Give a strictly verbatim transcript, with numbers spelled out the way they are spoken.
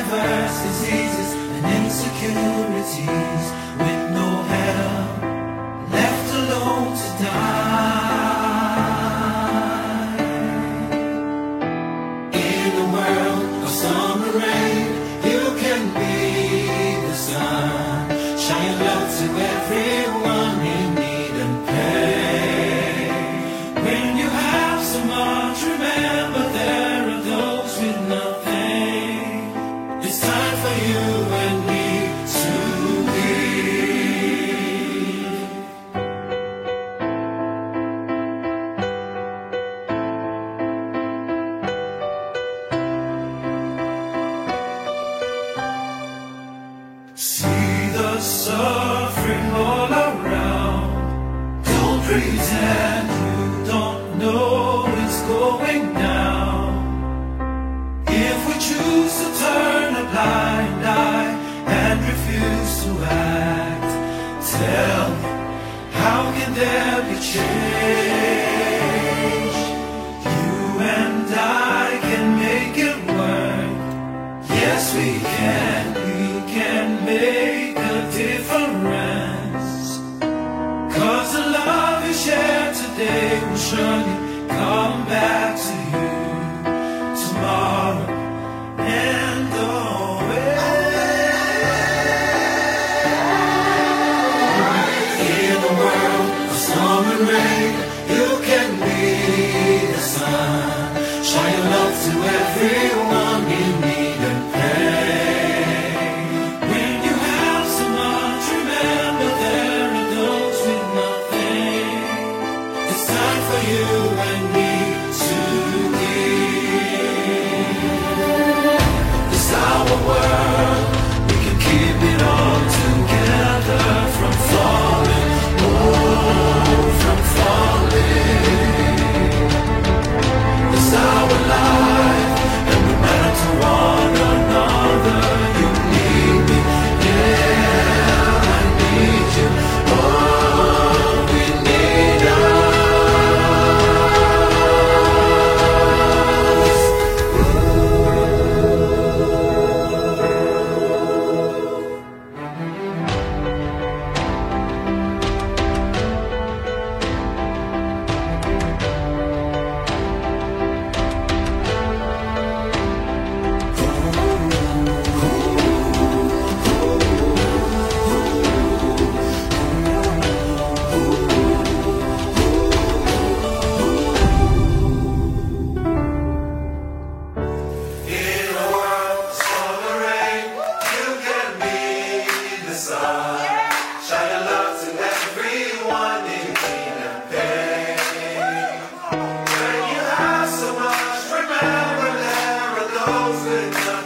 diverse diseases and insecurities, with no help, left alone to die. In a world of summer rain, you can be the sun, shine love to everyone in need and pain. When you have so much, remember there are those with nothing. It's time for you and me to leave. See the suffering all around. Don't pretend you don't know it's going down. If we choose to turn a blind eye and refuse to act, tell me, how can there be change? You and I can make it work. Yes, we can. We can make a difference. 'Cause the love you share today will surely come back to you tomorrow and always. In a world of storm and rain, you can be the sun, shine your love to everyone in need and pain. When you have so much, remember there are those with nothing. It's time for you and me to give. It's our world, we can keep it all together from falling, oh, from falling. It's our life, and we matter to one another. You need me, yeah, I need you. Oh, we need us. In a world of summer rain, you can be the sun, shine your love to everyone in need and pain. When you have so much, remember there are those with nothing.